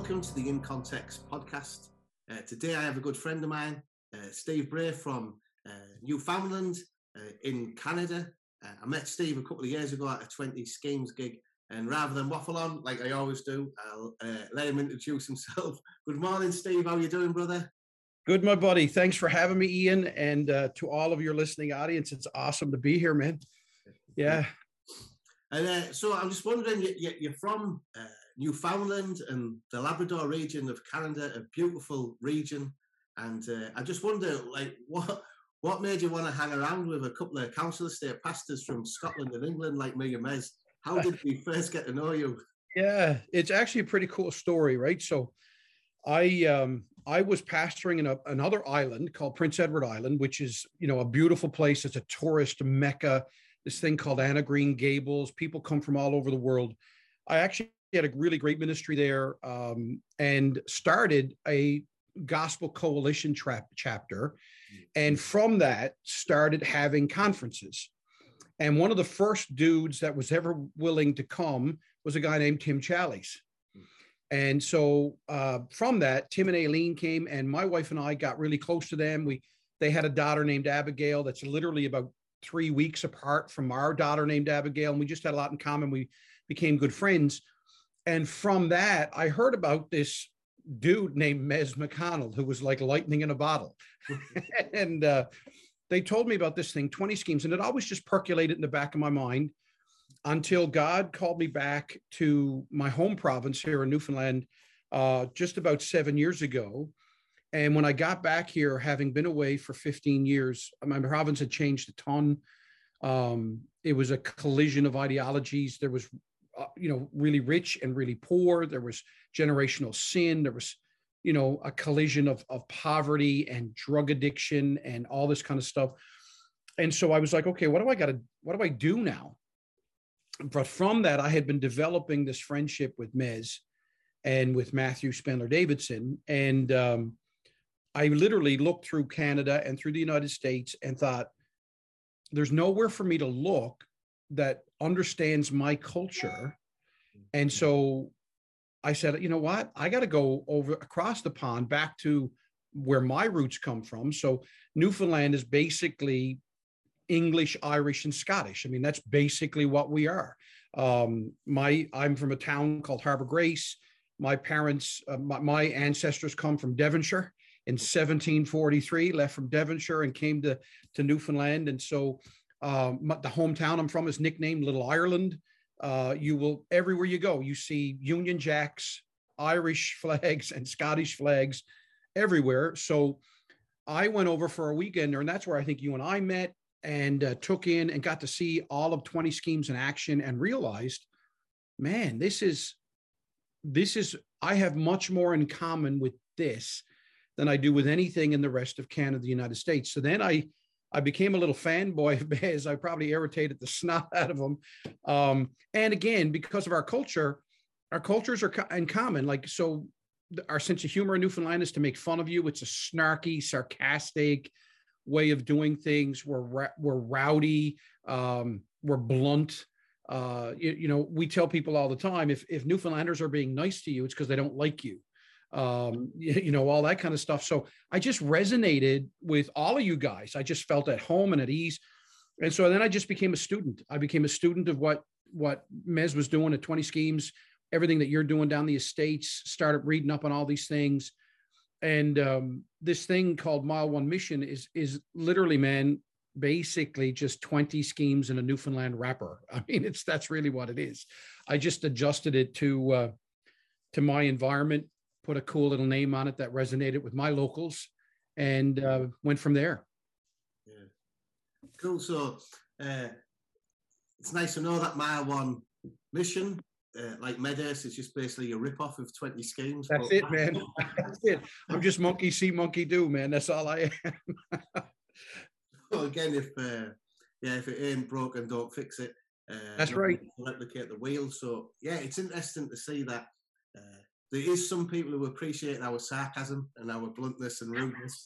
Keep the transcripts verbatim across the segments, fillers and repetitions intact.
welcome to the In Context podcast. Uh, today I have a good friend of mine, uh, Steve Bray from uh, Newfoundland uh, in Canada. Uh, I met Steve a couple of years ago at a twenty schemes gig, and rather than waffle on like I always do, I'll uh, let him introduce himself. Good morning, Steve. How are you doing, brother? Good, my buddy. Thanks for having me, Ian. And uh, to all of your listening audience, it's awesome to be here, man. Yeah. And uh, so I'm just wondering, you, you, you're from uh, Newfoundland and the Labrador region of Canada, a beautiful region. And uh, I just wonder, like, what what made you want to hang around with a couple of council estate pastors from Scotland and England like me and Mez? How did we first get to know you? Yeah, it's actually a pretty cool story, right? So I um, I was pastoring in a, another island called Prince Edward Island, which is, you know, a beautiful place. It's a tourist mecca. This thing called Anna Green Gables. People come from all over the world. I actually had a really great ministry there um, and started a gospel coalition tra- chapter. And from that started having conferences. And one of the first dudes that was ever willing to come was a guy named Tim Challies. And so uh, from that, Tim and Aileen came, and my wife and I got really close to them. We They had a daughter named Abigail that's literally about three weeks apart from our daughter named Abigail. And we just had a lot in common. We became good friends. And from that, I heard about this dude named Mez McConnell, who was like lightning in a bottle. and uh, they told me about this thing, twenty schemes. And it always just percolated in the back of my mind until God called me back to my home province here in Newfoundland uh, just about seven years ago. And when I got back here, having been away for fifteen years, my province had changed a ton. Um, it was a collision of ideologies. There was, uh, you know, really rich and really poor. There was generational sin. There was, you know, a collision of, of poverty and drug addiction and all this kind of stuff. And so I was like, okay, what do I got to, what do I do now? But from that, I had been developing this friendship with Mez and with Matthew Spendler Davidson. And, um, I literally looked through Canada and through the United States and thought, there's nowhere for me to look that understands my culture. And so I said, you know what, I got to go over across the pond back to where my roots come from. So Newfoundland is basically English, Irish, and Scottish. I mean, that's basically what we are. Um, my, I'm from a town called Harbour Grace. My parents, uh, my, my ancestors come from Devonshire. In seventeen forty-three, left from Devonshire and came to, to Newfoundland. And so um, the hometown I'm from is nicknamed Little Ireland. Uh, you will, everywhere you go, you see Union Jacks, Irish flags, and Scottish flags everywhere. So I went over for a weekend there, and that's where I think you and I met and uh, took in and got to see all of twenty schemes in action and realized, man, this is, this is, I have much more in common with this than I do with anything in the rest of Canada, the United States. So then I, I became a little fanboy of Mez. I probably irritated the snot out of him. Um, and again, because of our culture, our cultures are co- in common. Like, so our sense of humor in Newfoundland is to make fun of you. It's a snarky, sarcastic way of doing things. We're, ra- we're rowdy. Um, we're blunt. Uh, you, you know, we tell people all the time, if, if Newfoundlanders are being nice to you, it's because they don't like you. Um, you, you know, all that kind of stuff. So I just resonated with all of you guys. I just felt at home and at ease. And so then I just became a student. I became a student of what, what Mez was doing at twenty schemes, everything that you're doing down the estates, started reading up on all these things. And um, this thing called Mile One Mission is, is literally, man, basically just twenty schemes in a Newfoundland wrapper. I mean, it's, that's really what it is. I just adjusted it to, uh, to my environment, put a cool little name on it that resonated with my locals, and uh, went from there. Yeah. Cool. So uh, it's nice to know that Mile One Mission, uh, like Medhurst, is just basically a rip-off of twenty schemes. That's it, man. That's it. I'm just monkey see, monkey do, man. That's all I am. Well, again, if uh, yeah, if it ain't broken, don't fix it. Uh, That's right. Replicate the wheel. So yeah, it's interesting to see that. Uh, There is some people who appreciate our sarcasm and our bluntness and rudeness.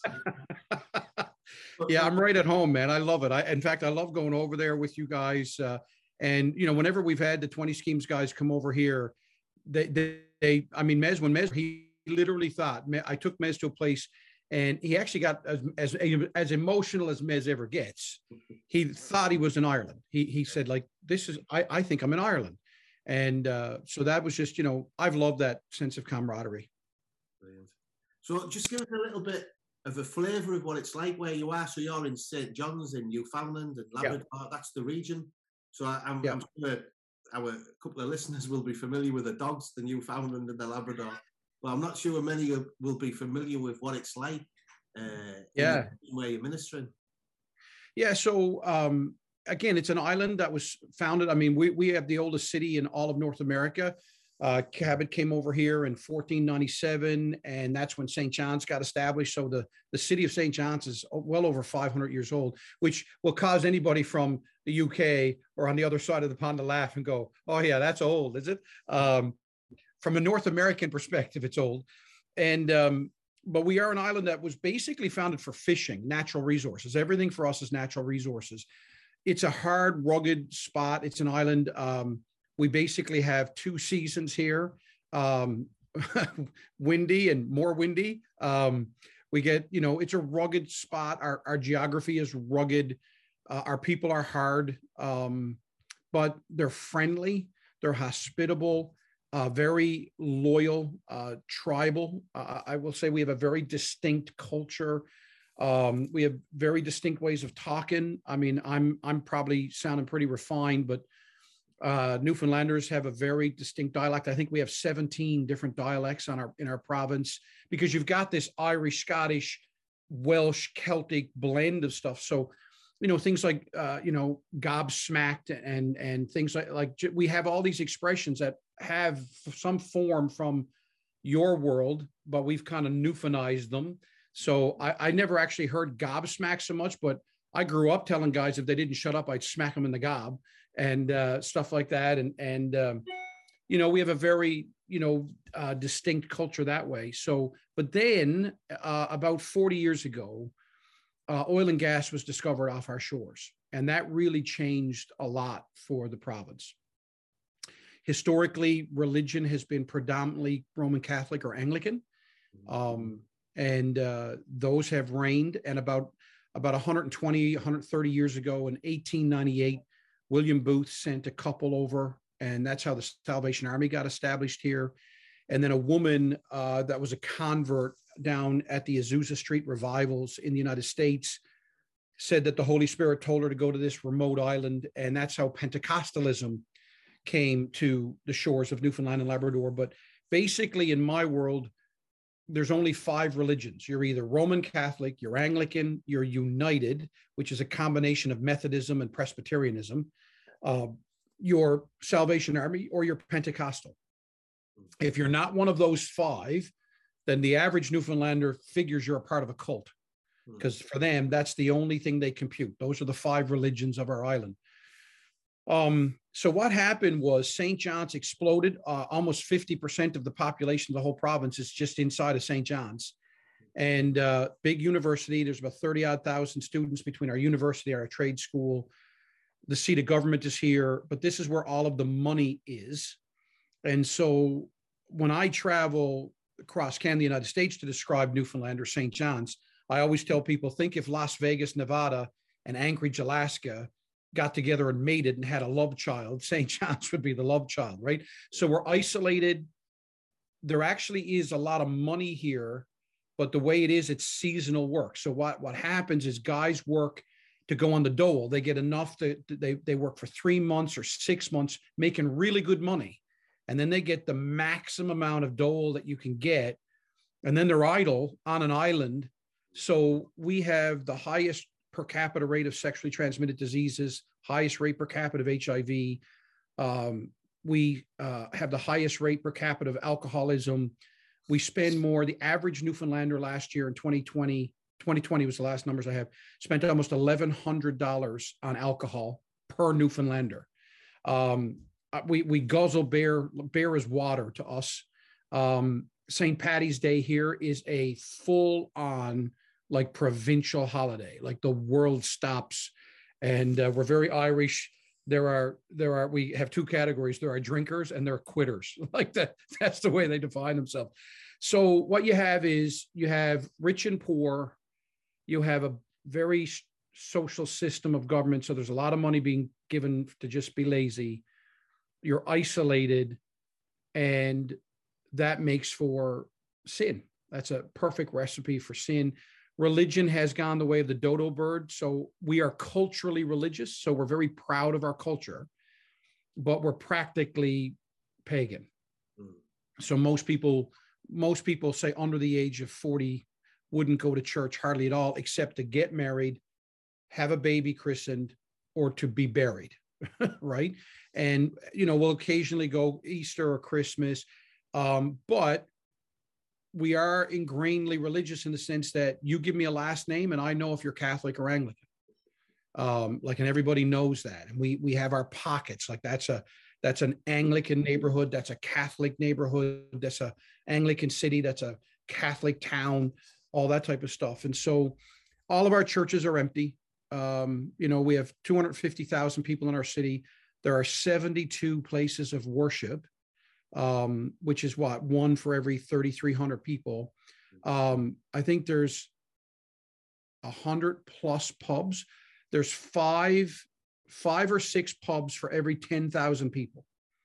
Yeah, I'm right at home, man. I love it. I, in fact, I love going over there with you guys. Uh, and, you know, whenever we've had the twenty schemes guys come over here, they, they, they, I mean, Mez, when Mez, he literally thought, I took Mez to a place and he actually got as, as, as emotional as Mez ever gets. He thought he was in Ireland. He, he said, like, this is, I, I think I'm in Ireland. And uh, so that was just, you know, I've loved that sense of camaraderie. Brilliant. So just give us a little bit of a flavour of what it's like where you are. So you're in Saint John's in Newfoundland and Labrador. Yeah. That's the region. So I, I'm, yeah. I'm sure our couple of listeners will be familiar with the dogs, the Newfoundland and the Labrador. Well, I'm not sure many will be familiar with what it's like uh, yeah. where you're ministering. Yeah, so um, again, it's an island that was founded. I mean, we, we have the oldest city in all of North America. Uh, Cabot came over here in fourteen ninety-seven, and that's when Saint John's got established. So the, the city of Saint John's is well over five hundred years old, which will cause anybody from the U K or on the other side of the pond to laugh and go, oh, yeah, that's old, is it? Um, from a North American perspective, it's old. And um, but we are an island that was basically founded for fishing, natural resources. Everything for us is natural resources. It's a hard, rugged spot. It's an island. Um, we basically have two seasons here, um, windy and more windy. Um, we get, you know, it's a rugged spot. Our, our geography is rugged. Uh, our people are hard, um, but they're friendly. They're hospitable. Uh, very loyal, uh, tribal. Uh, I will say we have a very distinct culture. Um, we have very distinct ways of talking. I mean, I'm I'm probably sounding pretty refined, but uh, Newfoundlanders have a very distinct dialect. I think we have seventeen different dialects on our in our province because you've got this Irish, Scottish, Welsh, Celtic blend of stuff. So, you know, things like uh, you know, gobsmacked and and things like like we have all these expressions that have some form from your world, but we've kind of Newfoundized them. So I, I never actually heard gobsmack so much, but I grew up telling guys if they didn't shut up, I'd smack them in the gob and uh, stuff like that. And, and um, you know, we have a very, you know, uh, distinct culture that way. So, but then uh, about forty years ago, uh, oil and gas was discovered off our shores. And that really changed a lot for the province. Historically, religion has been predominantly Roman Catholic or Anglican, um, and uh, those have reigned. And about about one hundred twenty, one hundred thirty years ago, in eighteen ninety-eight, William Booth sent a couple over, and that's how the Salvation Army got established here. And then a woman uh, that was a convert down at the Azusa Street revivals in the United States said that the Holy Spirit told her to go to this remote island, and that's how Pentecostalism came to the shores of Newfoundland and Labrador. But basically in my world, there's only five religions. You're either Roman Catholic, you're Anglican, you're United, which is a combination of Methodism and Presbyterianism, uh, your Salvation Army, or you're Pentecostal. If you're not one of those five, then the average Newfoundlander figures you're a part of a cult, because for them, that's the only thing they compute. Those are the five religions of our island. Um, so what happened was Saint John's exploded. Uh, almost fifty percent of the population of the whole province is just inside of Saint John's. And uh, big university, there's about thirty odd thousand students between our university, our trade school. The seat of government is here, but this is where all of the money is. And so when I travel across Canada, the United States, to describe Newfoundland or Saint John's, I always tell people, think if Las Vegas, Nevada, and Anchorage, Alaska got together and mated and had a love child, Saint John's would be the love child, right? So we're isolated. There actually is a lot of money here, but the way it is, it's seasonal work. So what, what happens is guys work to go on the dole. They get enough that they, they work for three months or six months, making really good money. And then they get the maximum amount of dole that you can get. And then they're idle on an island. So we have the highest per capita rate of sexually transmitted diseases, highest rate per capita of H I V. Um, we uh, have the highest rate per capita of alcoholism. We spend more. The average Newfoundlander last year in twenty twenty, twenty twenty was the last numbers I have, spent almost eleven hundred dollars on alcohol per Newfoundlander. Um, we, we guzzle beer. Beer is water to us. Um, Saint Paddy's Day here is a full on like provincial holiday, like the world stops. And uh, we're very Irish. There are, there are, we have two categories. There are drinkers and there are quitters. Like that, that's the way they define themselves. So what you have is you have rich and poor. You have a very social system of government. So there's a lot of money being given to just be lazy. You're isolated, and that makes for sin. That's a perfect recipe for sin. Religion has gone the way of the dodo bird. So we are culturally religious. So we're very proud of our culture, but we're practically pagan. Mm. So most people, most people say under the age of forty wouldn't go to church hardly at all, except to get married, have a baby christened, or to be buried. Right. And, you know, we'll occasionally go Easter or Christmas. Um, but we are ingrainedly religious in the sense that you give me a last name and I know if you're Catholic or Anglican. Um, like, and everybody knows that. And we, we have our pockets. Like that's a, that's an Anglican neighborhood. That's a Catholic neighborhood. That's a Anglican city. That's a Catholic town, all that type of stuff. And so all of our churches are empty. Um, you know, we have two hundred fifty thousand people in our city. There are seventy-two places of worship, um, which is what, one for every thirty-three hundred people. Um, I think there's a hundred plus pubs. There's five, five or six pubs for every ten thousand people.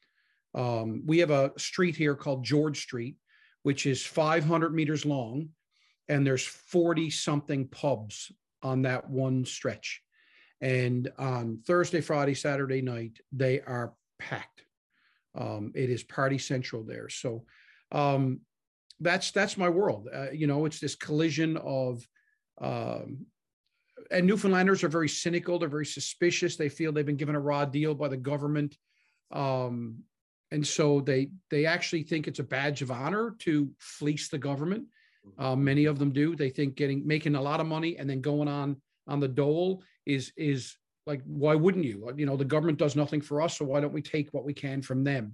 Um, we have a street here called George Street, which is five hundred meters long, and there's forty something pubs on that one stretch. And on Thursday, Friday, Saturday night, they are packed. Um, it is party central there. So um, that's that's my world. Uh, you know, it's this collision of, um, and Newfoundlanders are very cynical. They're very suspicious. They feel they've been given a raw deal by the government. Um, and so they they actually think it's a badge of honor to fleece the government. Uh, many of them do. They think getting making a lot of money and then going on on the dole is is like, why wouldn't you? You know, the government does nothing for us, so why don't we take what we can from them?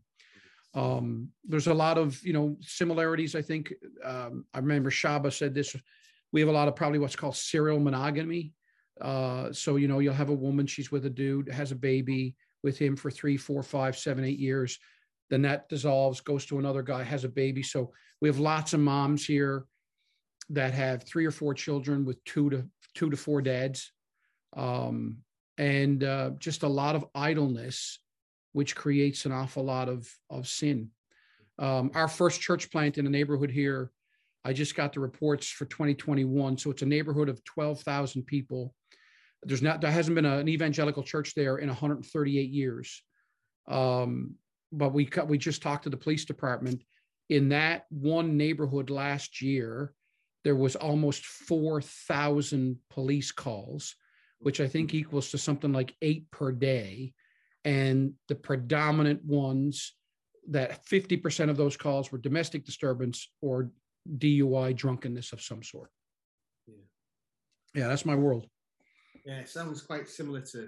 Um, there's a lot of, you know, similarities. I think um, I remember Shaba said this. We have a lot of probably what's called serial monogamy. Uh, so you know, you'll have a woman, she's with a dude, has a baby with him for three, four, five, seven, eight years. Then that dissolves, goes to another guy, has a baby. So we have lots of moms here that have three or four children with two to two to four dads, um, and uh, just a lot of idleness, which creates an awful lot of of sin. Um, our first church plant in the neighborhood here, I just got the reports for twenty twenty-one. So it's a neighborhood of twelve thousand people. There's not, there hasn't been a, an evangelical church there in one hundred thirty-eight years. Um, but we we just talked to the police department. In that one neighborhood last year, there was almost four thousand police calls, which I think equals to something like eight per day. And the predominant ones, that fifty percent of those calls were domestic disturbance or D U I, drunkenness of some sort. Yeah, yeah, that's my world. Yeah, it sounds quite similar to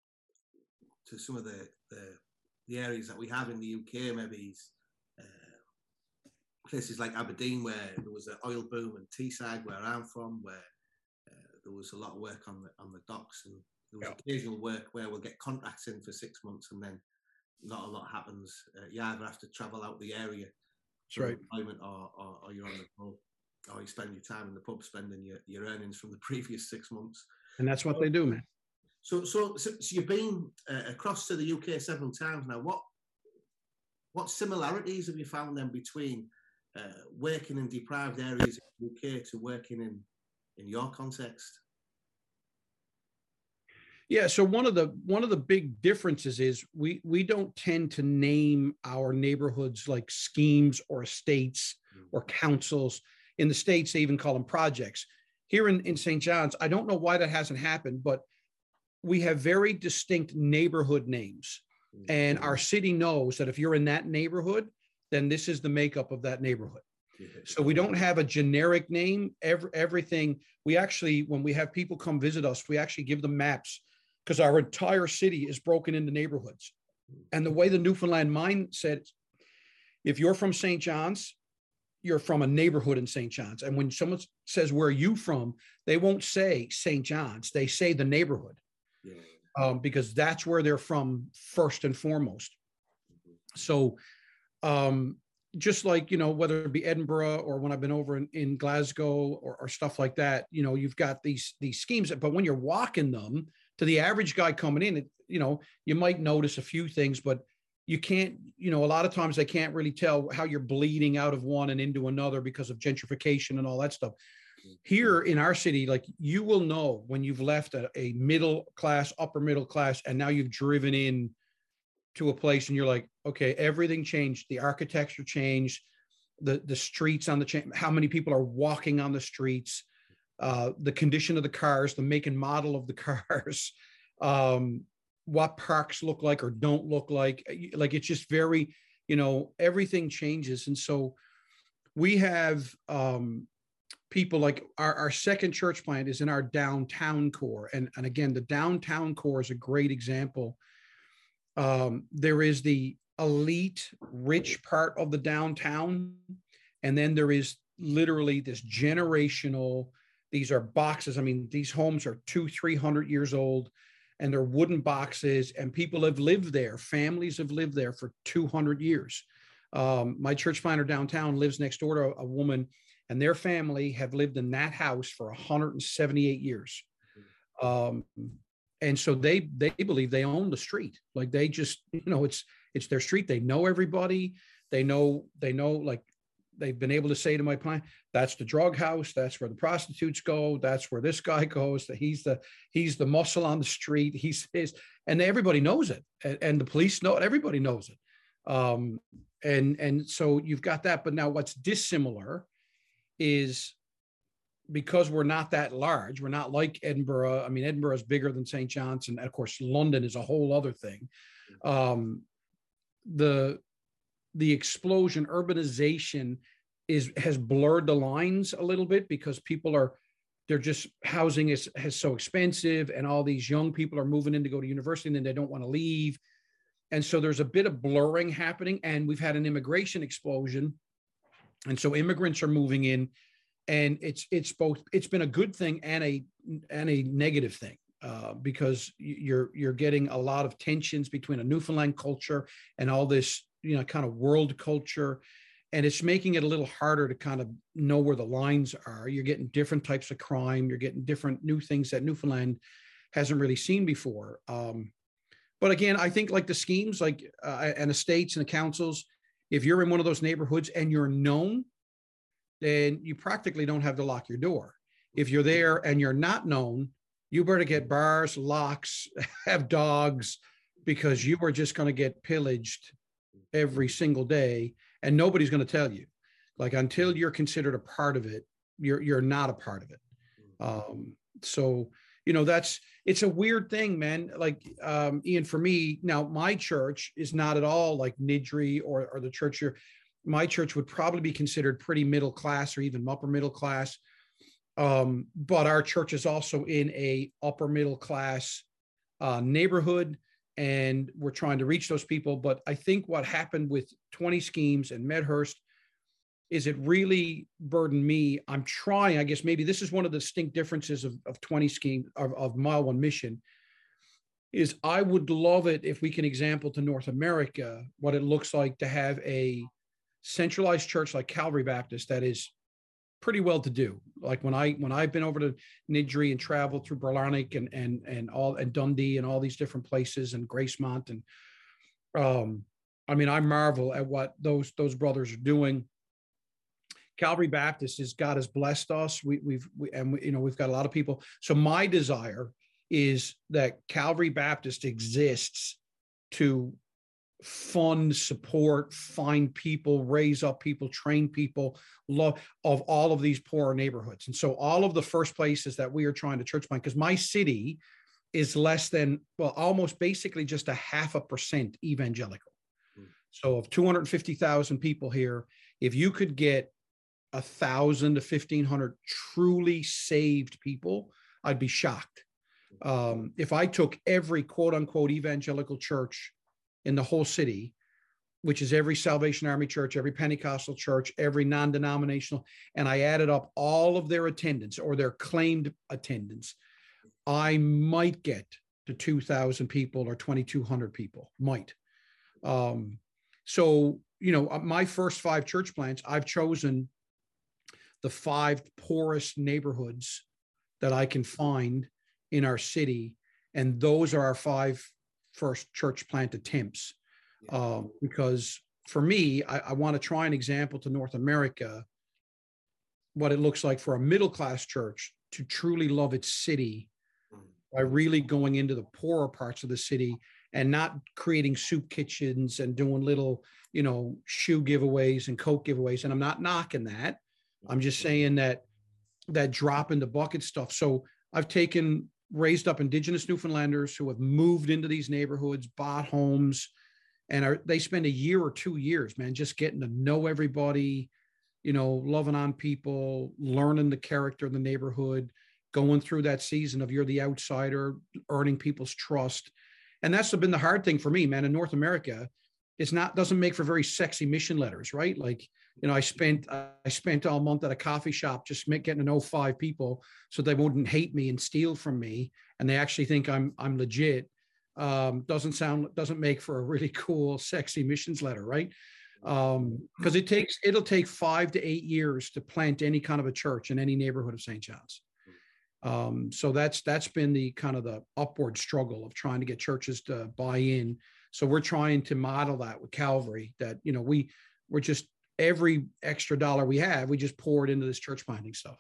to some of the the, the areas that we have in the U K, maybe uh, places like Aberdeen, where there was an oil boom, and Teesside, where I'm from, where uh, there was a lot of work on the on the docks, and there was yeah. occasional work where we'll get contracts in for six months and then not a lot happens. Uh, you either have to travel out the area, that's right, employment, or, or, or you're on the pub, or you spend your time in the pub spending your, your earnings from the previous six months. And that's what they do, man. So, so, so, so you've been uh, across to the U K several times now. What, what similarities have you found then between uh, working in deprived areas in the U K to working in, in your context? Yeah, so one of the one of the big differences is we we don't tend to name our neighborhoods like schemes or estates or councils. In the States, they even call them projects. Here in, in Saint John's, I don't know why that hasn't happened, but we have very distinct neighborhood names. And our city knows that if you're in that neighborhood, then this is the makeup of that neighborhood. So we don't have a generic name. Every, everything, we actually, when we have people come visit us, we actually give them maps, because our entire city is broken into neighborhoods. And the way the Newfoundland mindset, if you're from Saint John's, you're from a neighborhood in Saint John's. And when someone says, where are you from? They won't say Saint John's. They say the neighborhood. Yeah. um, because that's where they're from first and foremost. So um, just like, you know, whether it be Edinburgh or when I've been over in, in Glasgow or, or stuff like that, you know, you've got these, these schemes, but when you're walking them to the average guy coming in, it, you know, you might notice a few things, but you can't, you know, a lot of times they can't really tell how you're bleeding out of one and into another because of gentrification and all that stuff. Here in our city, like you will know when you've left a, a middle class, upper middle class, and now you've driven in to a place and you're like, okay, everything changed. The architecture changed, the, the streets on the chain, how many people are walking on the streets, uh, the condition of the cars, the make and model of the cars, um, what parks look like or don't look like. Like, it's just very, you know, everything changes. And so we have um, people like our, our second church plant is in our downtown core. And, and again, the downtown core is a great example. Um, there is the elite, rich part of the downtown. And then there is literally this generational, these are boxes. I mean, these homes are two, three hundred years old, and they're wooden boxes, and people have lived there. Families have lived there for two hundred years. Um, my church planter downtown lives next door to a, a woman, and their family have lived in that house for one hundred seventy-eight years. Um, and so they they believe they own the street. Like, they just, you know, it's it's their street. They know everybody. They know, they know, like, they've been able to say to my client, that's the drug house. That's where the prostitutes go. That's where this guy goes. That he's the, he's the muscle on the street. He's his, and everybody knows it. And, and the police know it. Everybody knows it. Um, and, and so you've got that, but now what's dissimilar is because we're not that large, we're not like Edinburgh. I mean, Edinburgh is bigger than Saint John's. And of course, London is a whole other thing. Um, the, the explosion, urbanization is has blurred the lines a little bit because people are, they're just, housing is has so expensive, and all these young people are moving in to go to university and then they don't want to leave. And so there's a bit of blurring happening, and we've had an immigration explosion. And so immigrants are moving in, and it's, it's both, it's been a good thing and a, and a negative thing. Uh, because you're, you're getting a lot of tensions between a Newfoundland culture and all this, you know, kind of world culture. And it's making it a little harder to kind of know where the lines are. You're getting different types of crime. You're getting different new things that Newfoundland hasn't really seen before. Um, but again, I think like the schemes, like uh, and estates and the councils, if you're in one of those neighborhoods and you're known, then you practically don't have to lock your door. If you're there and you're not known, you better get bars, locks, have dogs, because you are just going to get pillaged every single day, and nobody's going to tell you. Like, until you're considered a part of it, you're you're not a part of it. Um, so, you know, that's, it's a weird thing, man. Like, um, Ian, for me, now my church is not at all like Niddrie or, or the church here. My church would probably be considered pretty middle class or even upper middle class. Um, but our church is also in a upper middle class uh, neighborhood, and we're trying to reach those people. But I think what happened with twenty Schemes and Medhurst is it really burdened me. I'm trying, I guess maybe this is one of the distinct differences of, of twenty Schemes, of, of Mile One Mission, is I would love it if we can example to North America what it looks like to have a centralized church like Calvary Baptist that is pretty well to do. Like when I when I've been over to Niddrie and traveled through Burlarnick and and and all and Dundee and all these different places and Gracemont, and um, I mean, I marvel at what those those brothers are doing. Calvary Baptist is, God has blessed us. We, we've we, and we, you know, we've got a lot of people. So my desire is that Calvary Baptist exists to fund, support, find people, raise up people, train people, love of all of these poor neighborhoods. And so all of the first places that we are trying to church plant, because my city is less than, well, almost basically just a half a percent evangelical. Mm. So of two hundred fifty thousand people here, if you could get a thousand to fifteen hundred truly saved people, I'd be shocked. Um, if I took every quote unquote evangelical church in the whole city, which is every Salvation Army church, every Pentecostal church, every non-denominational, and I added up all of their attendance or their claimed attendance, I might get to two thousand people or twenty-two hundred people, might. Um, so, you know, my first five church plants, I've chosen the five poorest neighborhoods that I can find in our city. And those are our five first church plant attempts. Um, because for me, I, I want to try an example to North America, what it looks like for a middle-class church to truly love its city by really going into the poorer parts of the city and not creating soup kitchens and doing little, you know, shoe giveaways and Coke giveaways. And I'm not knocking that. I'm just saying that that drop in the bucket stuff. So I've taken raised up Indigenous Newfoundlanders who have moved into these neighborhoods, bought homes, and are they spend a year or two years, man, just getting to know everybody, you know, loving on people, learning the character of the neighborhood, going through that season of you're the outsider, earning people's trust. And that's been the hard thing for me, man. In North America, it's not, doesn't make for very sexy mission letters, right? Like, you know, I spent, I spent all month at a coffee shop, just make, getting to know five people so they wouldn't hate me and steal from me. And they actually think I'm, I'm legit. Um, doesn't sound, doesn't make for a really cool, sexy missions letter, right? Um, because it takes, it'll take five to eight years to plant any kind of a church in any neighborhood of Saint John's. Um, so that's, that's been the kind of the upward struggle of trying to get churches to buy in. So we're trying to model that with Calvary, that, you know, we, we're just, every extra dollar we have, we just pour it into this church planting stuff.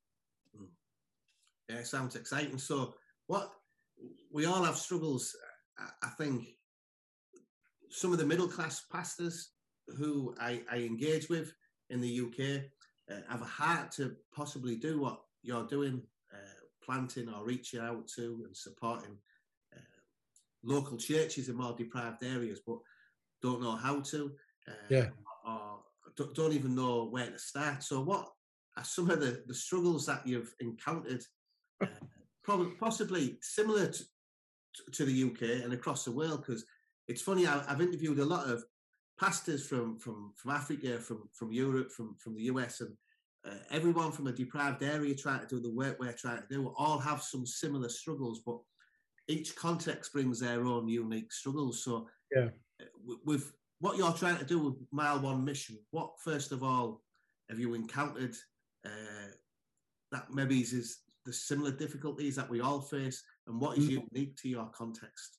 Yeah, it sounds exciting. So what, we all have struggles. I think some of the middle-class pastors who I, I engage with in the U K uh, have a heart to possibly do what you're doing, uh, planting or reaching out to and supporting uh, local churches in more deprived areas, but don't know how to, uh, yeah. or don't, don't even know where to start. So what are some of the, the struggles that you've encountered, uh, probably possibly similar to, to the U K and across the world? Because it's funny, I, I've interviewed a lot of pastors from from from Africa, from from Europe, from from the U S, and uh, everyone from a deprived area trying to do the work we're trying to do all have some similar struggles, but each context brings their own unique struggles. So yeah, uh, with what you're trying to do with Mile One Mission, what first of all have you encountered uh, that maybe is the similar difficulties that we all face, and what is unique to your context?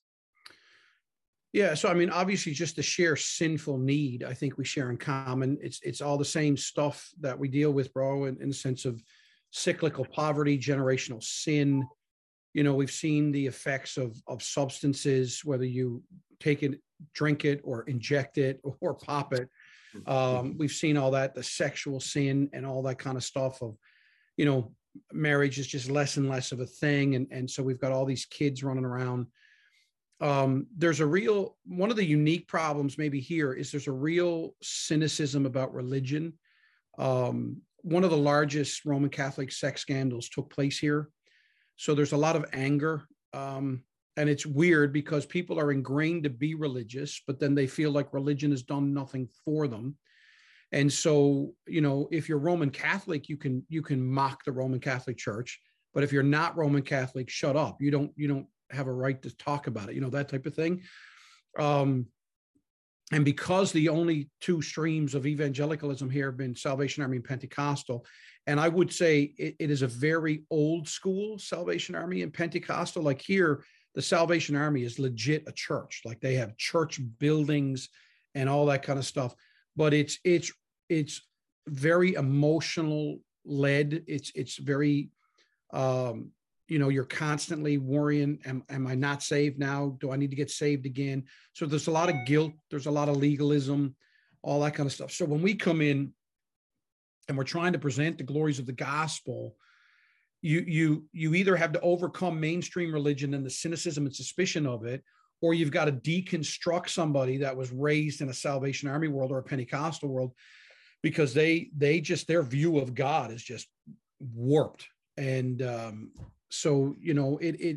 Yeah, so I mean, obviously, just the sheer sinful need, I think we share in common. It's it's all the same stuff that we deal with, bro, in, in the sense of cyclical poverty, generational sin. You know, we've seen the effects of of substances, whether you take it, drink it, or inject it, or pop it. Um, we've seen all that, the sexual sin and all that kind of stuff of, you know, marriage is just less and less of a thing. And, and so we've got all these kids running around. Um, there's a real, one of the unique problems maybe here is there's a real cynicism about religion. Um, one of the largest Roman Catholic sex scandals took place here. So there's a lot of anger. Um, and it's weird because people are ingrained to be religious, but then they feel like religion has done nothing for them. And so, you know, if you're Roman Catholic, you can, you can mock the Roman Catholic Church, but if you're not Roman Catholic, shut up. You don't, you don't have a right to talk about it, you know, that type of thing. Um, and because the only two streams of evangelicalism here have been Salvation Army and Pentecostal, and I would say it, it is a very old school Salvation Army and Pentecostal. Like here, the Salvation Army is legit a church. Like they have church buildings and all that kind of stuff. But it's it's it's very emotional led. It's it's very um, you know, you're constantly worrying, am, am I not saved now? Do I need to get saved again? So there's a lot of guilt. There's a lot of legalism, all that kind of stuff. So when we come in and we're trying to present the glories of the gospel, you, you, you either have to overcome mainstream religion and the cynicism and suspicion of it, or you've got to deconstruct somebody that was raised in a Salvation Army world or a Pentecostal world, because they, they just, their view of God is just warped. And, um, So, you know, it, it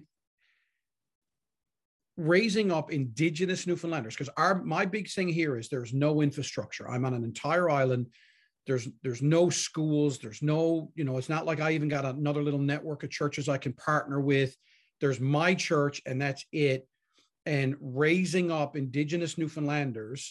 raising up Indigenous Newfoundlanders, because our, my big thing here is there's no infrastructure. I'm on an entire island. There's, there's no schools. There's no, you know, it's not like I even got another little network of churches I can partner with. there's my church and that's it. And raising up indigenous Newfoundlanders,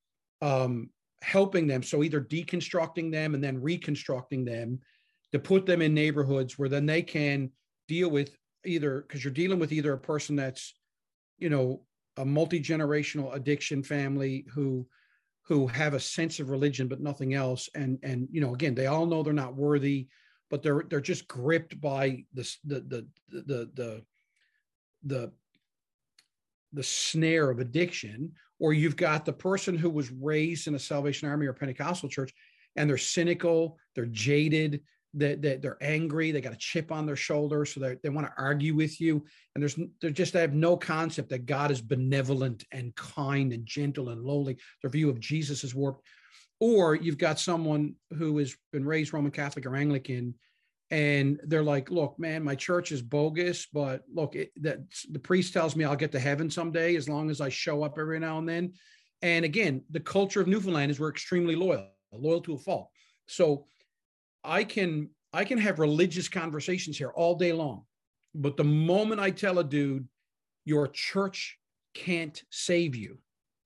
um, helping them. So either deconstructing them and then reconstructing them to put them in neighborhoods where then they can deal with either, because you're dealing with either a person that's, you know, a multi-generational addiction family who who have a sense of religion but nothing else, and and you know, again, they all know they're not worthy, but they're they're just gripped by this the the the the the the snare of addiction. Or you've got the person who was raised in a Salvation Army or Pentecostal church, and they're cynical, they're jaded, that they, they're angry, they got a chip on their shoulder, so they, they want to argue with you. And there's they're just they have no concept that God is benevolent and kind and gentle and lowly. Their view of Jesus is warped. Or you've got someone who has been raised Roman Catholic or Anglican, and they're like, look, man, my church is bogus, but look, it, that the priest tells me I'll get to heaven someday as long as I show up every now and then. And again, the culture of Newfoundland is we're extremely loyal, loyal to a fault. So I can I can have religious conversations here all day long, but the moment I tell a dude, your church can't save you,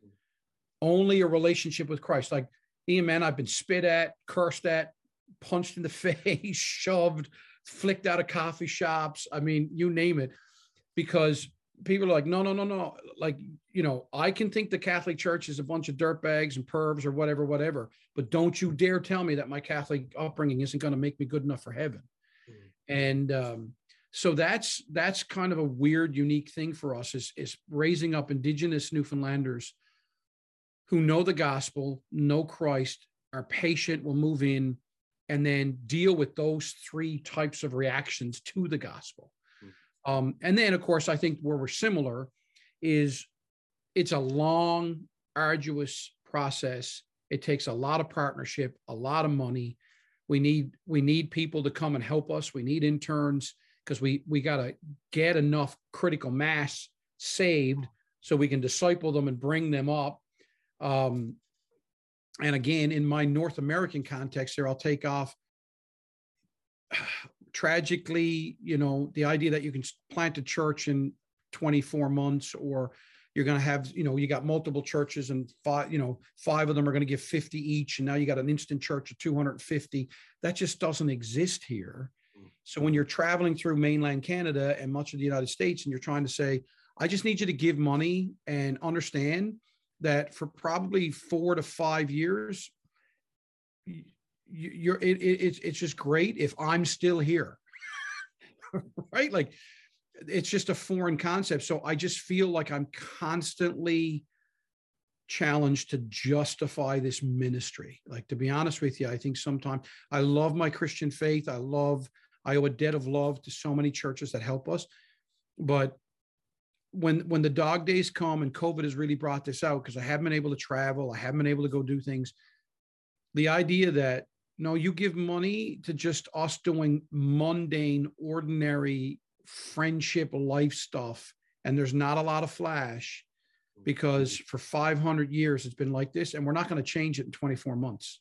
only a relationship with Christ. Like, Ian, man, I've been spit at, cursed at, punched in the face, shoved, flicked out of coffee shops. I mean, you name it, because people are like, no, no, no, no. Like, you know, I can think the Catholic Church is a bunch of dirtbags and pervs or whatever, whatever, but don't you dare tell me that my Catholic upbringing isn't going to make me good enough for heaven. Mm-hmm. And um, so that's, that's kind of a weird, unique thing for us is, is raising up indigenous Newfoundlanders who know the gospel, know Christ, are patient, will move in, and then deal with those three types of reactions to the gospel. Um, and then, of course, I think where we're similar is it's a long, arduous process. It takes a lot of partnership, a lot of money. We need we need people to come and help us. We need interns, because we we got to get enough critical mass saved so we can disciple them and bring them up. Um, and again, in my North American context here, I'll take off. Tragically, you know, the idea that you can plant a church in twenty-four months, or you're going to have, you know, you got multiple churches and five, you know, five of them are going to give fifty each. And now you got an instant church of two hundred fifty. That just doesn't exist here. So when you're traveling through mainland Canada and much of the United States, and you're trying to say, I just need you to give money and understand that for probably four to five years, you're it, it, it's it's just great if I'm still here. Right? Like, it's just a foreign concept. So I just feel like I'm constantly challenged to justify this ministry. Like, to be honest with you, I think sometimes I love my Christian faith. I love, I owe a debt of love to so many churches that help us. But when when the dog days come, and COVID has really brought this out, because I haven't been able to travel, I haven't been able to go do things. The idea that, no, you give money to just us doing mundane, ordinary friendship life stuff, and there's not a lot of flash, because for five hundred years it's been like this, and we're not going to change it in twenty-four months.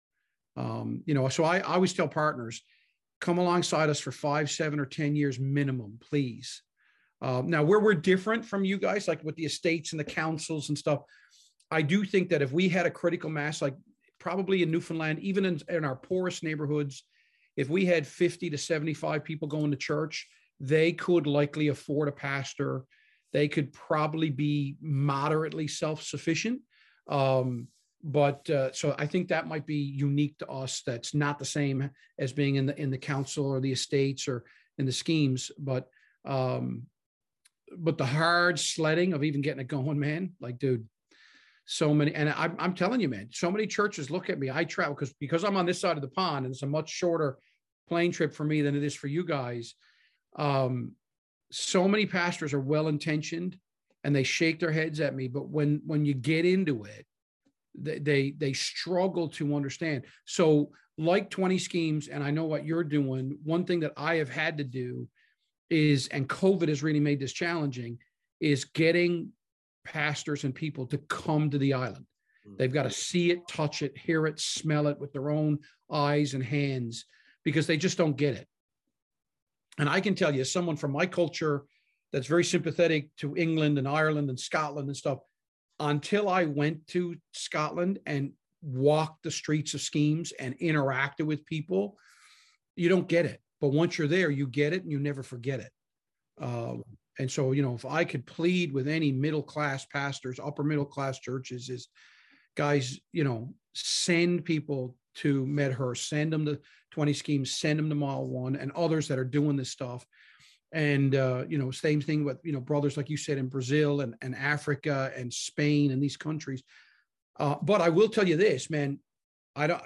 Um, you know, so I, I always tell partners, come alongside us for five, seven, or ten years minimum, please. Uh, now, where we're different from you guys, like with the estates and the councils and stuff, I do think that if we had a critical mass, like probably in Newfoundland, even in, in our poorest neighborhoods, if we had fifty to seventy-five people going to church, they could likely afford a pastor. They could probably be moderately self-sufficient. Um, but uh, so I think that might be unique to us. That's not the same as being in the in the council or the estates or in the schemes. But um, but the hard sledding of even getting it going, man, like, dude, so many. And I'm, I'm telling you, man, so many churches look at me. I travel because because I'm on this side of the pond, and it's a much shorter plane trip for me than it is for you guys. Um, so many pastors are well-intentioned and they shake their heads at me, but when, when you get into it, they, they, they struggle to understand. So like twenty schemes, and I know what you're doing, one thing that I have had to do is, and COVID has really made this challenging, is getting pastors and people to come to the island. They've got to see it, touch it, hear it, smell it with their own eyes and hands, because they just don't get it. And I can tell you, someone from my culture, that's very sympathetic to England and Ireland and Scotland and stuff. Until I went to Scotland and walked the streets of Skemes and interacted with people, you don't get it. But once you're there, you get it and you never forget it. Um, and so, you know, if I could plead with any middle-class pastors, upper middle-class churches, is guys, you know, send people to Medhurst, send them to twenty Schemes, send them to Mile One, and others that are doing this stuff. And, uh, you know, same thing with, you know, brothers, like you said, in Brazil and, and Africa and Spain and these countries. Uh, but I will tell you this, man, I don't,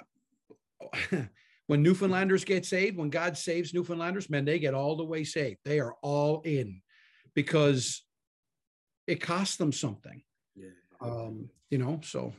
when Newfoundlanders get saved, when God saves Newfoundlanders, man, they get all the way saved. They are all in because it costs them something. Yeah. Um, you know, so.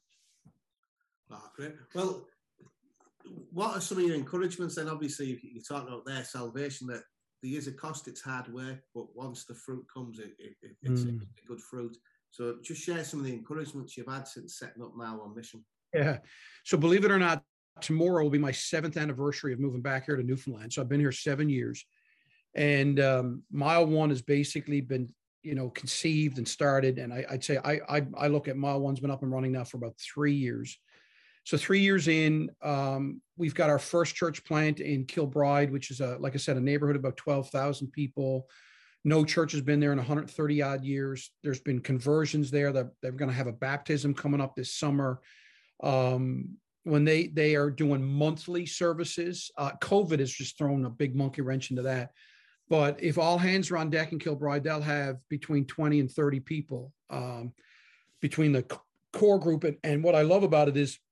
Oh, great. Well, what are some of your encouragements then? Obviously, you're talking about their salvation, that there is a cost, it's hard work, but once the fruit comes, it, it, it's mm. a good fruit. So just share some of the encouragements you've had since setting up Mile One Mission. Yeah. So believe it or not, tomorrow will be my seventh anniversary of moving back here to Newfoundland. So I've been here seven years. And um, Mile One has basically been, you know, conceived and started. And I, I'd say I, I I look at Mile One's been up and running now for about three years. So three years in, um, we've got our first church plant in Kilbride, which is, a, like I said, a neighborhood of about twelve thousand people. No church has been there in one hundred thirty odd years. There's been conversions there. That they're going to have a baptism coming up this summer. Um, when they they are doing monthly services, uh, COVID has just thrown a big monkey wrench into that. But if all hands are on deck in Kilbride, they'll have between twenty and thirty people um, between the core group. And, and what I love about it is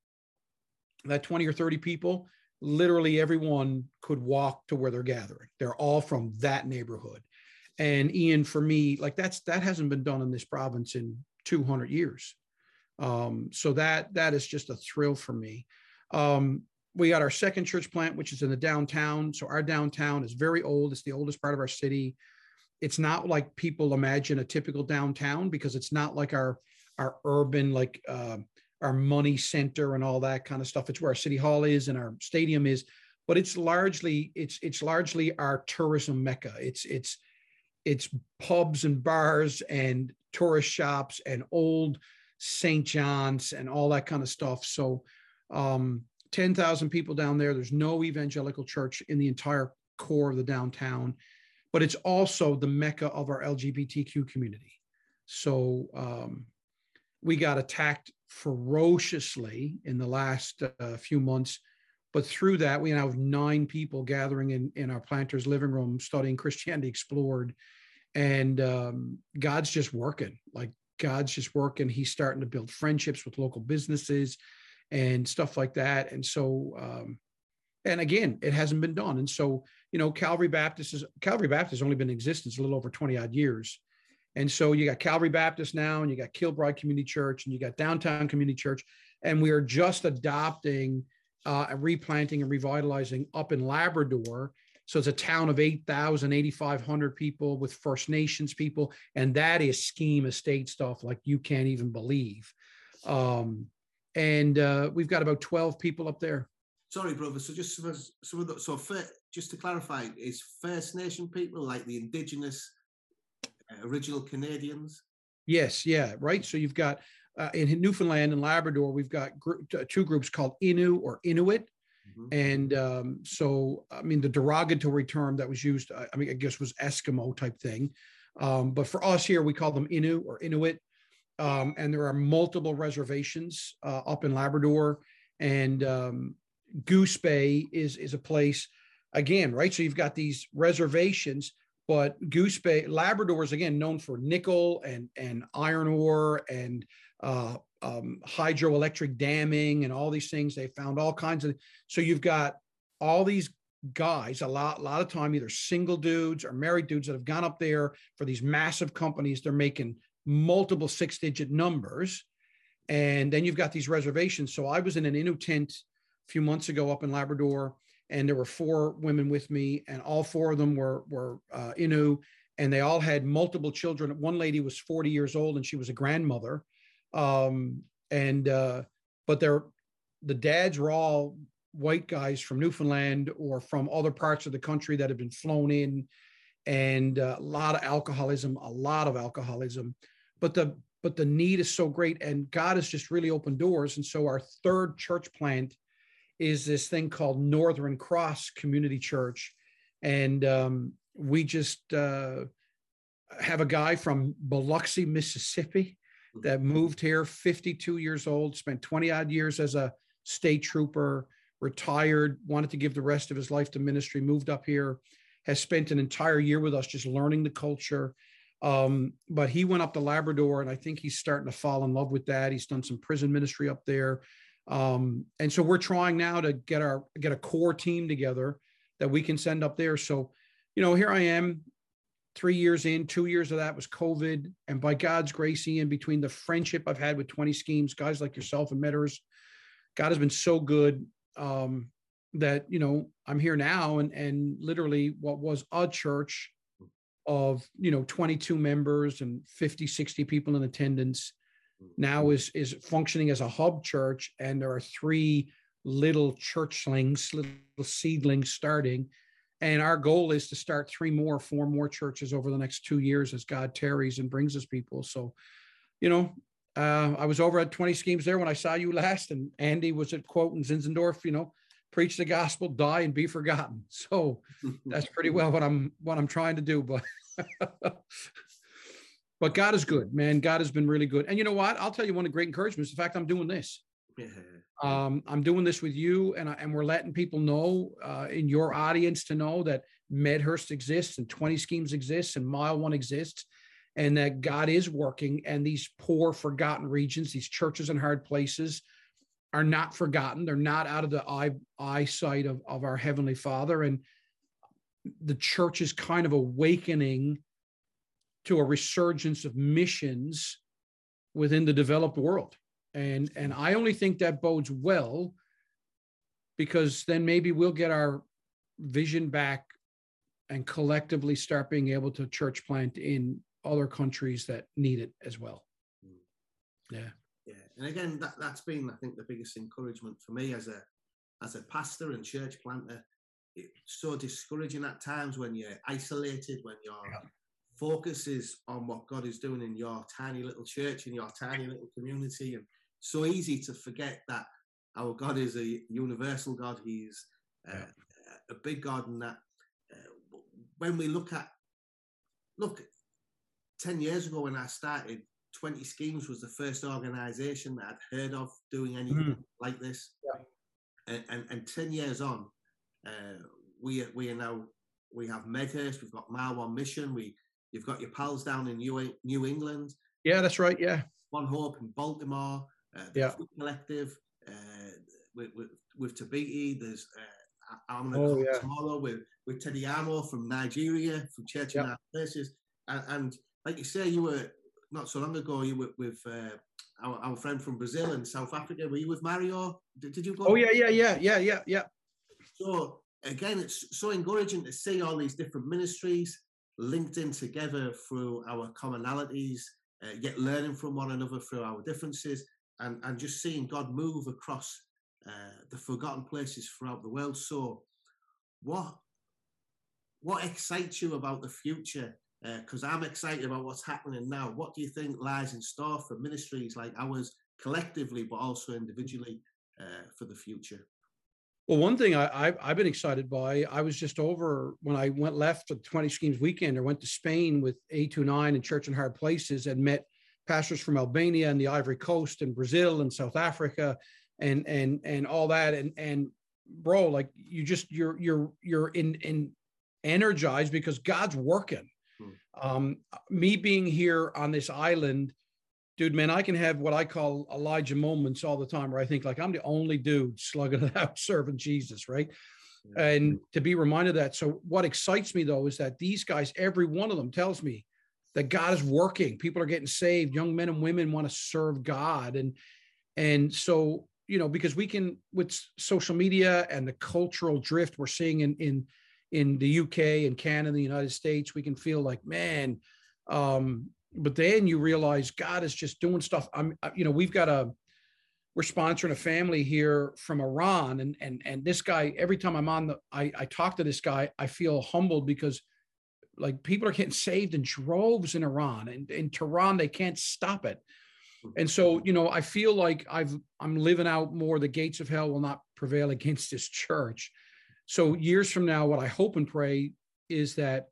that twenty or thirty people, literally everyone could walk to where they're gathering. They're all from that neighborhood. And Ian, for me, like that's, that hasn't been done in this province in two hundred years. Um, so that, that is just a thrill for me. Um, we got our second church plant, which is in the downtown. So our downtown is very old. It's the oldest part of our city. It's not like people imagine a typical downtown, because it's not like our, our urban, like, uh, our money center and all that kind of stuff. It's where our city hall is and our stadium is, but it's largely, it's, it's largely our tourism mecca. It's, it's, it's pubs and bars and tourist shops and old Saint John's and all that kind of stuff. So, um, ten thousand people down there. There's no evangelical church in the entire core of the downtown, but it's also the mecca of our L G B T Q community. So, um, we got attacked ferociously in the last uh, few months, but through that, we now have nine people gathering in, in our planter's living room studying Christianity Explored. And um, God's just working, like God's just working. He's starting to build friendships with local businesses and stuff like that. And so, um, and again, it hasn't been done. And so, you know, Calvary Baptist is, Calvary Baptist has only been in existence a little over twenty odd years. And so you got Calvary Baptist now, and you got Kilbride Community Church, and you got Downtown Community Church. And we are just adopting uh, and replanting and revitalizing up in Labrador. So it's a town of eight thousand, eighty-five hundred people with First Nations people. And that is Scheme Estate stuff like you can't even believe. Um, and uh, we've got about twelve people up there. Sorry, brother. So just some of, some of the, so for, just to clarify, is First Nation people like the Indigenous original Canadians? Yes, yeah, right. So you've got uh, in Newfoundland and Labrador, we've got gr- two groups called Innu or Inuit. Mm-hmm. And um, so, I mean, the derogatory term that was used, I mean, I guess was Eskimo type thing. Um, but for us here, we call them Innu or Inuit. Um, and there are multiple reservations uh, up in Labrador. And um, Goose Bay is, is a place, again, right? So you've got these reservations. But Goose Bay, Labrador is, again, known for nickel and, and iron ore and uh, um, hydroelectric damming and all these things. They found all kinds of, so you've got all these guys, a lot, a lot of time, either single dudes or married dudes that have gone up there for these massive companies. They're making multiple six digit numbers. And then you've got these reservations. So I was in an Innu tent a few months ago up in Labrador, and there were four women with me, and all four of them were, were uh, Innu, and they all had multiple children. One lady was forty years old, and she was a grandmother. Um, and, uh, but they're, the dads were all white guys from Newfoundland or from other parts of the country that had been flown in. and uh, a lot of alcoholism, a lot of alcoholism. But the but the need is so great, and God has just really opened doors. And so our third church plant is this thing called Northern Cross Community Church, and um, we just uh, have a guy from Biloxi, Mississippi, that moved here, fifty-two years old, spent twenty odd years as a state trooper, retired, wanted to give the rest of his life to ministry, moved up here, has spent an entire year with us just learning the culture. Um, but he went up to Labrador, and I think he's starting to fall in love with that. He's done some prison ministry up there. Um, and so we're trying now to get our get a core team together that we can send up there. So, you know, here I am, three years in, two years of that was COVID. And by God's grace, Ian, between the friendship I've had with twenty Schemes, guys like yourself and Metters, God has been so good um, that, you know, I'm here now, and, and literally what was a church of, you know, twenty-two members and fifty, sixty people in attendance now is, is functioning as a hub church. And there are three little churchlings, little seedlings starting. And our goal is to start three more, four more churches over the next two years as God tarries and brings us people. So, you know, uh, I was over at twenty Schemes there when I saw you last, and Andy was at Quote in Zinzendorf, you know, preach the gospel, die, and be forgotten. So that's pretty well what I'm what I'm trying to do. But but God is good, man. God has been really good. And you know what? I'll tell you one of the great encouragements. The fact I'm doing this. Yeah. Um, I'm doing this with you, and, I, and we're letting people know uh, in your audience to know that Medhurst exists and twenty Schemes exists and Mile One exists, and that God is working, and these poor, forgotten regions, these churches in hard places are not forgotten. They're not out of the eye, eyesight of, of our Heavenly Father. And the church is kind of awakening to a resurgence of missions within the developed world. And, and I only think that bodes well, because then maybe we'll get our vision back and collectively start being able to church plant in other countries that need it as well. Yeah. Yeah. And again, that, that's been, I think, the biggest encouragement for me as a, as a pastor and church planter. It's so discouraging at times when you're isolated, when your yeah. focus is on what God is doing in your tiny little church, in your tiny little community. And so easy to forget that our God is a universal God. He's uh, yeah. a big God, and that uh, when we look at, look, ten years ago when I started, twenty Schemes was the first organization that I'd heard of doing anything mm. like this. Yeah. And, and, and ten years on, uh, we, we are now, we have Medhurst, we've got Mile One Mission, we, you've got your pals down in New, New England. Yeah, that's right, yeah. One Hope in Baltimore. Uh, the yeah. Food Collective uh, with, with, with Tabiti. There's uh, I'm going to oh, yeah. tomorrow with, with Teddy Amo from Nigeria, from Church in Our Places. And, and like you say, you were not so long ago, you were with uh, our, our friend from Brazil and South Africa. Were you with Mario? Did, did you go? Oh, yeah, yeah, yeah, yeah, yeah, yeah. So again, it's so encouraging to see all these different ministries linked in together through our commonalities, uh, yet learning from one another through our differences. And, and just seeing God move across uh, the forgotten places throughout the world. So what what excites you about the future? Because uh, I'm excited about what's happening now. What do you think lies in store for ministries like ours collectively, but also individually uh, for the future? Well, one thing I, I've, I've been excited by, I was just over when I went left for the twenty Schemes weekend. I went to Spain with A twenty-nine and Church in Hard Places and met pastors from Albania and the Ivory Coast and Brazil and South Africa and and and all that. And and bro, like you just you're you're you're in in energized because God's working. Hmm. Um, me being here on this island, dude, man, I can have what I call Elijah moments all the time where I think like I'm the only dude slugging it out serving Jesus, right? Yeah. And to be reminded of that. So what excites me though is that these guys, every one of them tells me that God is working. People are getting saved. Young men and women want to serve God. And, and so, you know, because we can, with social media and the cultural drift we're seeing in, in, in the U K and Canada, the United States, we can feel like, man, um, but then you realize God is just doing stuff. I'm, you know, we've got a, we're sponsoring a family here from Iran. And, and, and this guy, every time I'm on the, I, I talk to this guy, I feel humbled because like people are getting saved in droves in Iran, and in Tehran, they can't stop it. And so, you know, I feel like I've, I'm living out more, the gates of hell will not prevail against this church. So years from now, what I hope and pray is that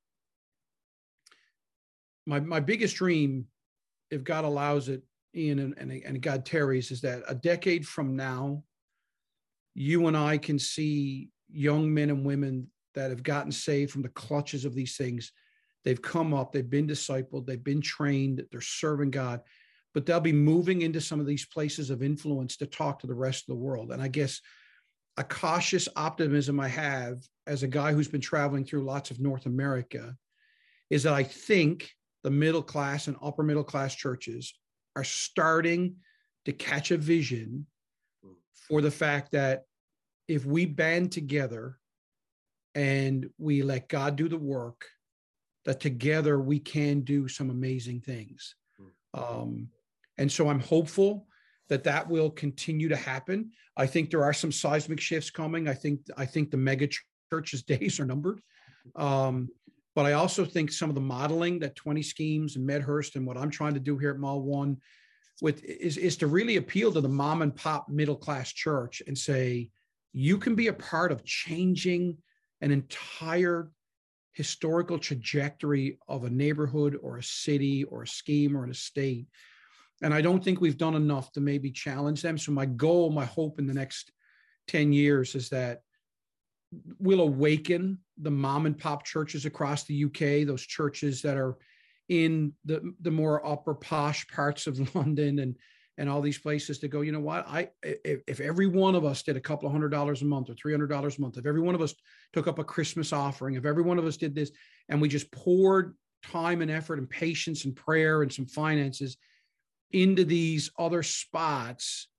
my, my biggest dream, if God allows it, Ian, and, and, and God tarries, is that a decade from now, you and I can see young men and women that have gotten saved from the clutches of these things. They've come up, they've been discipled, they've been trained, they're serving God, but they'll be moving into some of these places of influence to talk to the rest of the world. And I guess a cautious optimism I have as a guy who's been traveling through lots of North America is that I think the middle class and upper middle class churches are starting to catch a vision for the fact that if we band together and we let God do the work, that together we can do some amazing things. Um, and so I'm hopeful that that will continue to happen. I think there are some seismic shifts coming. I think, I think the mega church's days are numbered. Um, but I also think some of the modeling that twenty Schemes and Medhurst and what I'm trying to do here at Mall One with is, is to really appeal to the mom and pop middle class church and say, you can be a part of changing an entire historical trajectory of a neighborhood or a city or a scheme or an estate. And I don't think we've done enough to maybe challenge them. So my goal, my hope in the next ten years is that we'll awaken the mom and pop churches across the U K, those churches that are in the, the more upper posh parts of London and, and all these places to go, you know what, I, if, if every one of us did a couple of hundred dollars a month or three hundred dollars a month, if every one of us took up a Christmas offering, if every one of us did this, and we just poured time and effort and patience and prayer and some finances into these other spots,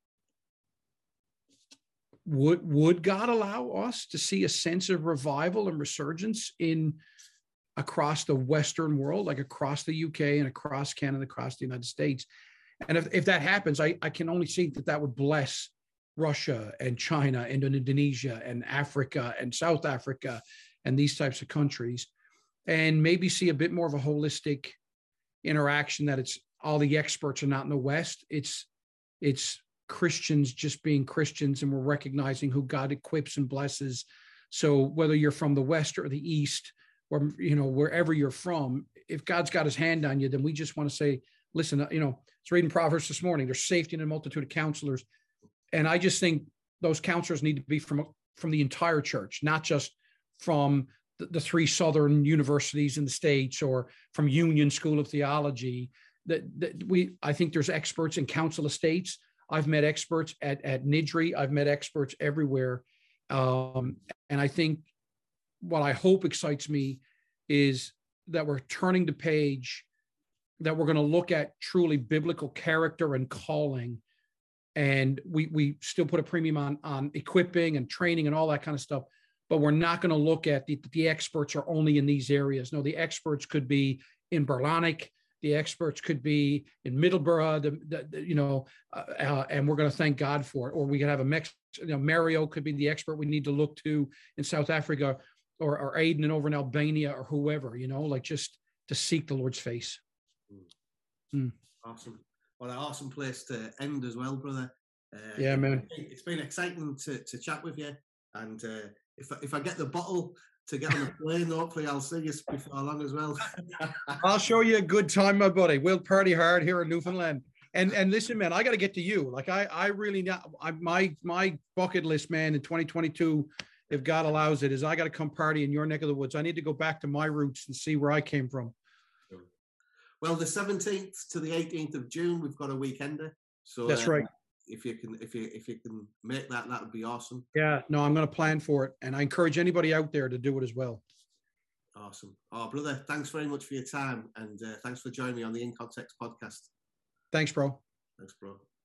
would, would God allow us to see a sense of revival and resurgence in across the Western world, like across the U K and across Canada, across the United States? And if, if that happens, I, I can only see that that would bless Russia and China and Indonesia and Africa and South Africa and these types of countries, and maybe see a bit more of a holistic interaction, that it's all the experts are not in the West. It's, it's Christians just being Christians, and we're recognizing who God equips and blesses. So whether you're from the West or the East, or, you know, wherever you're from, if God's got his hand on you, then we just want to say, listen, you know, I was reading Proverbs this morning, there's safety in a multitude of counselors. And I just think those counselors need to be from, from the entire church, not just from the, the three Southern universities in the States or from Union School of Theology. That, that we, I think there's experts in council estates. I've met experts at, at N I D R I. I've met experts everywhere. Um, and I think what I hope excites me is that we're turning the page, that we're going to look at truly biblical character and calling. And we, we still put a premium on, on equipping and training and all that kind of stuff, but we're not going to look at the, the experts are only in these areas. No, the experts could be in Berlanic. The experts could be in Middleborough, the, the, the, you know, uh, uh, and we're going to thank God for it. Or we could have a Mex, you know, Mario could be the expert we need to look to in South Africa, or, or Aiden over in Albania, or whoever, you know, like just to seek the Lord's face. Mm. Awesome. What an awesome place to end as well, brother. Uh, yeah, man. It's been exciting to, to chat with you. And uh, if, if I get the bottle to get on the plane, hopefully I'll see you before long as well. I'll show you a good time, my buddy. We'll party hard here in Newfoundland. And and listen, man, I got to get to you. Like I I really not I, my my bucket list, man, in twenty twenty-two, if God allows it, is I got to come party in your neck of the woods. I need to go back to my roots and see where I came from. Well, the seventeenth to the eighteenth of June, we've got a weekender. So that's uh, right. If you can, if you if you can make that, that would be awesome. Yeah, no, I'm going to plan for it, and I encourage anybody out there to do it as well. Awesome. Oh, brother, thanks very much for your time, and uh, thanks for joining me on the In Context podcast. Thanks, bro. Thanks, bro.